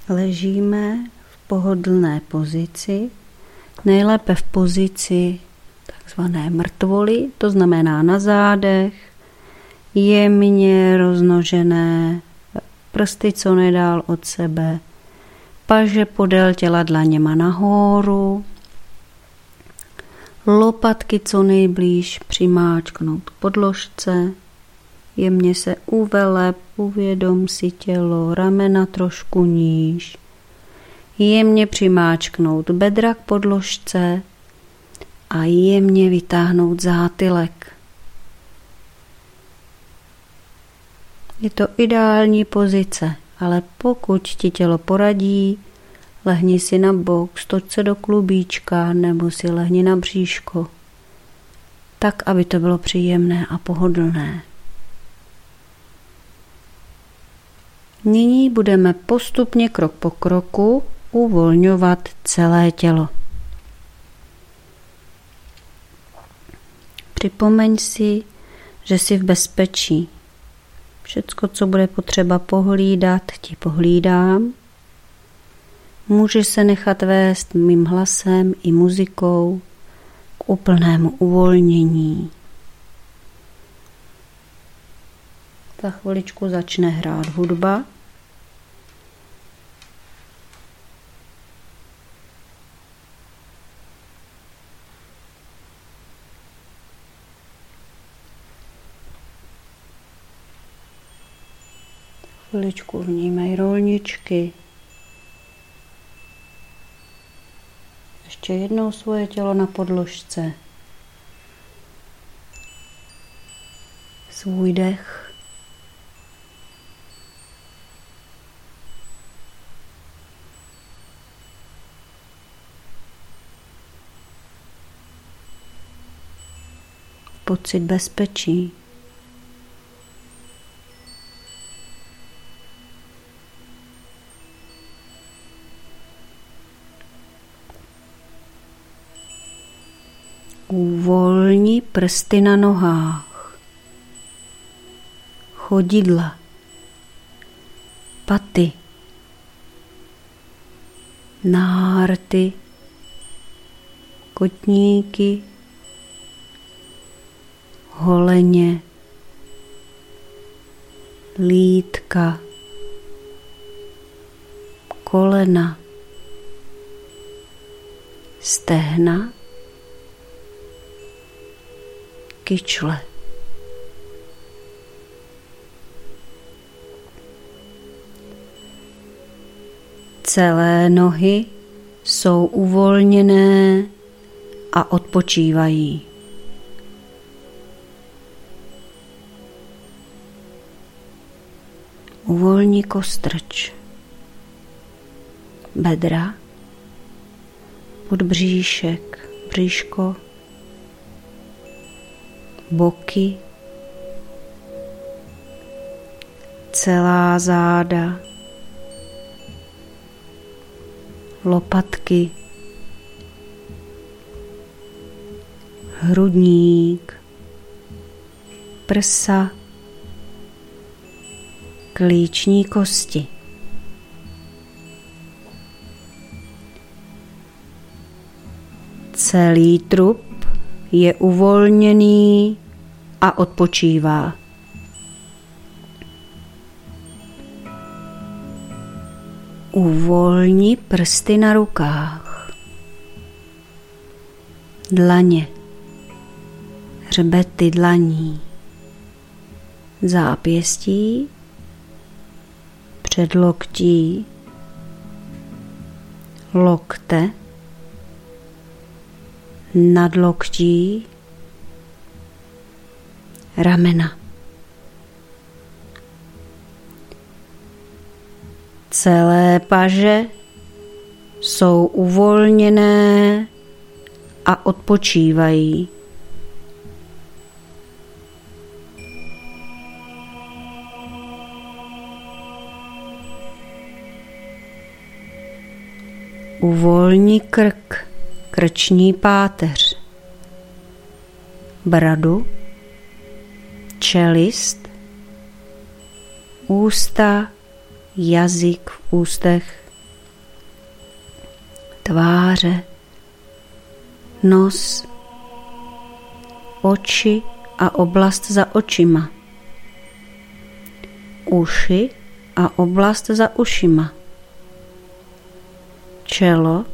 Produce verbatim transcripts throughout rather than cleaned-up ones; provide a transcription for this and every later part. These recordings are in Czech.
Ležíme v pohodlné pozici, nejlépe v pozici takzvané mrtvoly, to znamená na zádech, jemně roznožené, prsty co nedál od sebe, paže podél těla dlaněma nahoru, lopatky co nejblíž přimáčknout k podložce, jemně se uveleb, uvědom si tělo, ramena trošku níž, jemně přimáčknout bedra k podložce a jemně vytáhnout zátylek. Je to ideální pozice, ale pokud ti tělo poradí, lehni si na bok, stoč se do klubíčka nebo si lehni na bříško, tak, aby to bylo příjemné a pohodlné. Nyní budeme postupně krok po kroku uvolňovat celé tělo. Připomeň si, že jsi v bezpečí. Všecko, co bude potřeba pohlídat, ti pohlídám. Můžeš se nechat vést mým hlasem i muzikou k úplnému uvolnění. Za chviličku začne hrát hudba. Chviličku vnímej rolničky. Ještě jednou svoje tělo na podložce. Svůj dech. Pocit bezpečí. Uvolni prsty na nohách, chodidla, paty, nárty, kotníky, holeně, lítka, kolena, stehna, kyčle. Celé nohy jsou uvolněné a odpočívají. Uvolni kostrč, bedra, podbříšek, bříško, boky, celá záda, lopatky, hrudník, prsa, klíční kosti. Celý trup je uvolněný a odpočívá. Uvolni prsty na rukách, dlaně, hřbety dlaní, zápěstí, předloktí, lokte, nadloktí, ramena. Celé paže jsou uvolněné a odpočívají. Uvolni krk, krční páteř, bradu, čelist, ústa, jazyk v ústech, tváře, nos, oči a oblast za očima, uši a oblast za ušima, čelo,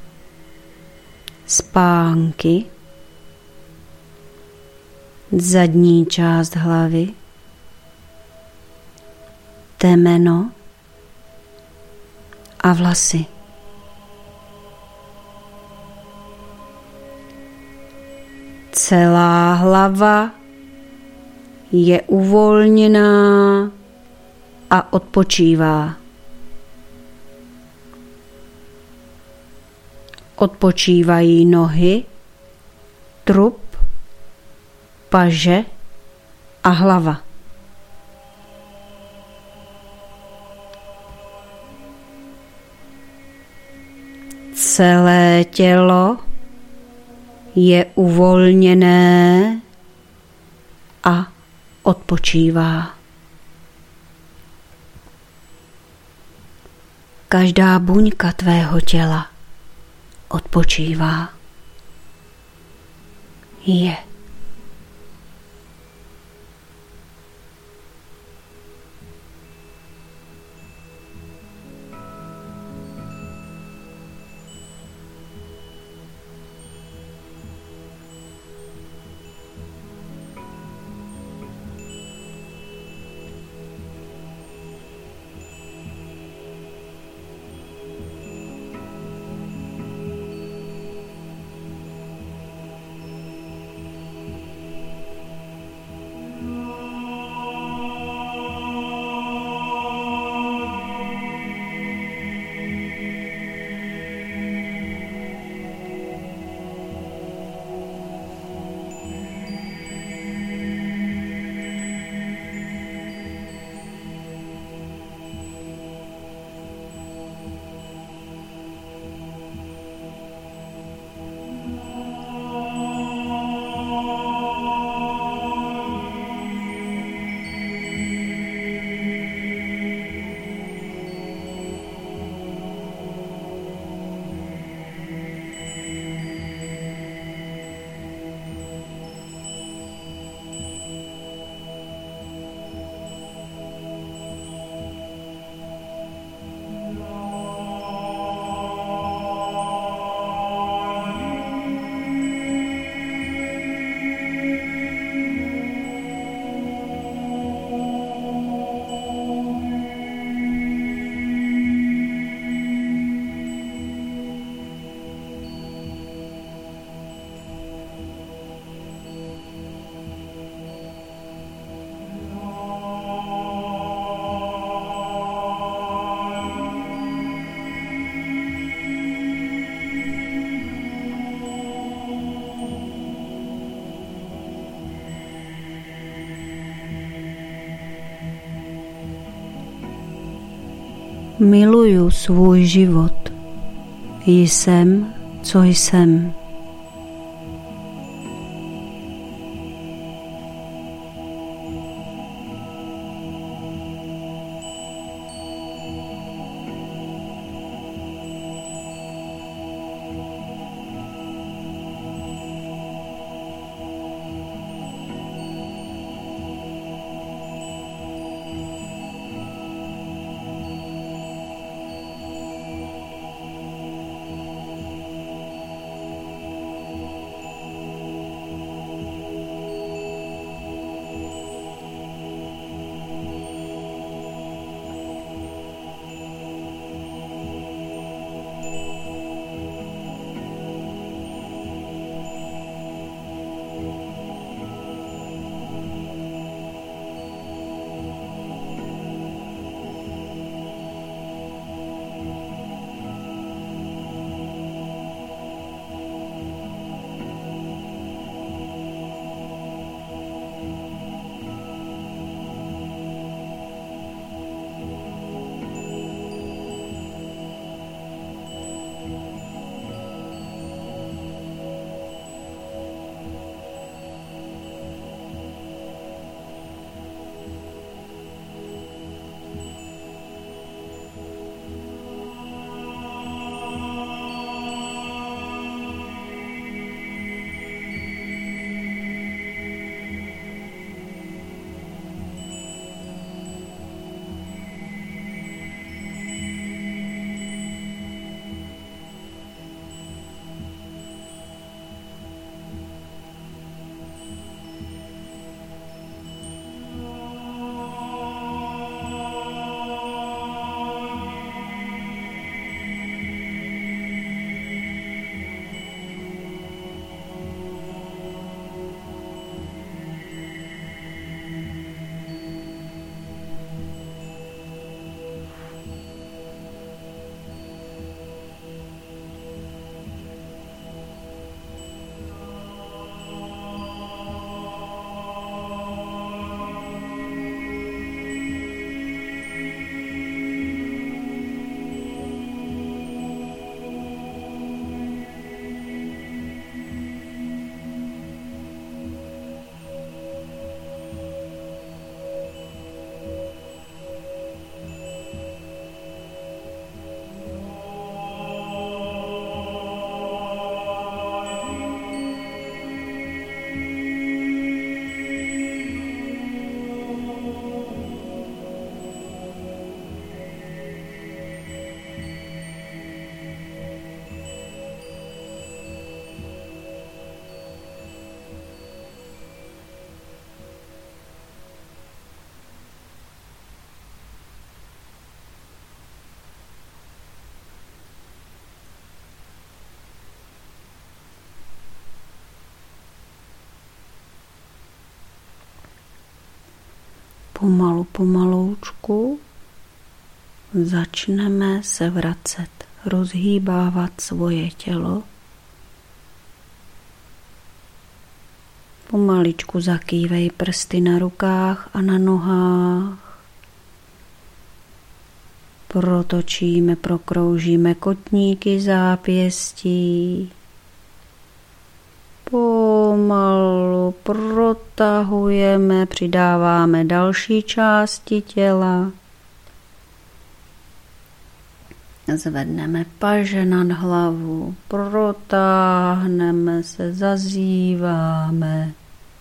spánky, zadní část hlavy, temeno a vlasy. Celá hlava je uvolněná a odpočívá. Odpočívají nohy, trup, paže a hlava. Celé tělo je uvolněné a odpočívá. Každá buňka tvého těla odpočívá. Je. Miluju svůj život. Jsem, co jsem. pomalu, pomaloučku začneme se vracet, rozhýbávat svoje tělo. Pomaličku zakývej prsty na rukách a na nohách. Protočíme, prokroužíme kotníky zápěstí. Pomalu protahujeme, přidáváme další části těla. Zvedneme paže nad hlavu, protáhneme se, zazíváme.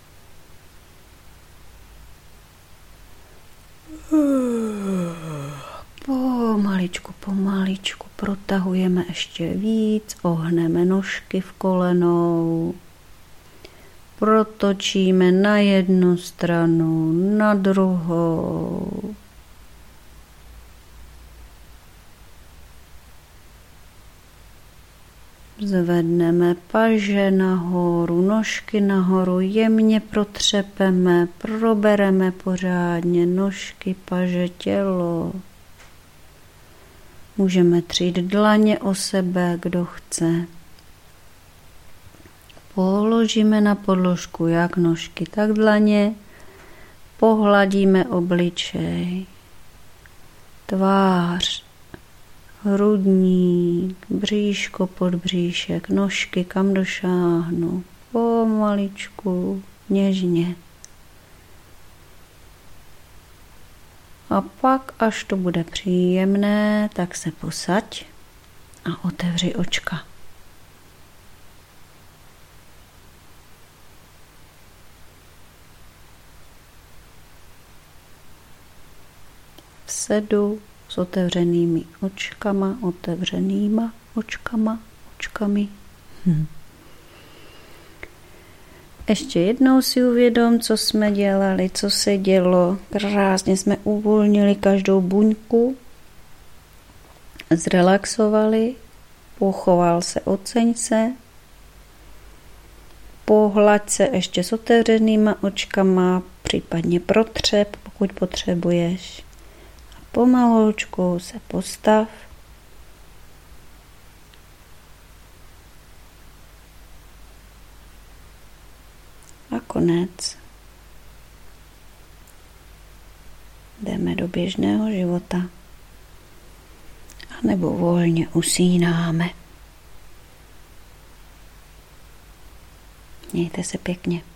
Pomaličku, pomaličku protahujeme ještě víc, ohneme nožky v kolenou. Protočíme na jednu stranu, na druhou. Zvedneme paže nahoru, nožky nahoru, jemně protřepeme, probereme pořádně nožky, paže, tělo. Můžeme třít dlaně o sebe, kdo chce. Položíme na podložku jak nožky, tak dlaně. Pohladíme obličej, tvář, hrudník, bříško, podbříšek, nožky, kam došáhnu. Pomaličku, něžně. A pak, až to bude příjemné, tak se posaď a otevři očka. Sedu s otevřenými očkama, otevřenýma očkama, očkami. Hm. Ještě jednou si uvědom, co jsme dělali, co se dělo. Krásně jsme uvolnili každou buňku, zrelaxovali, pochoval se, oceň se, pohlaď se ještě s otevřenýma očkama, případně protřep, pokud potřebuješ. A pomaloučku se postav. A konec. Jdeme do běžného života. A nebo volně usínáme. Mějte se pěkně.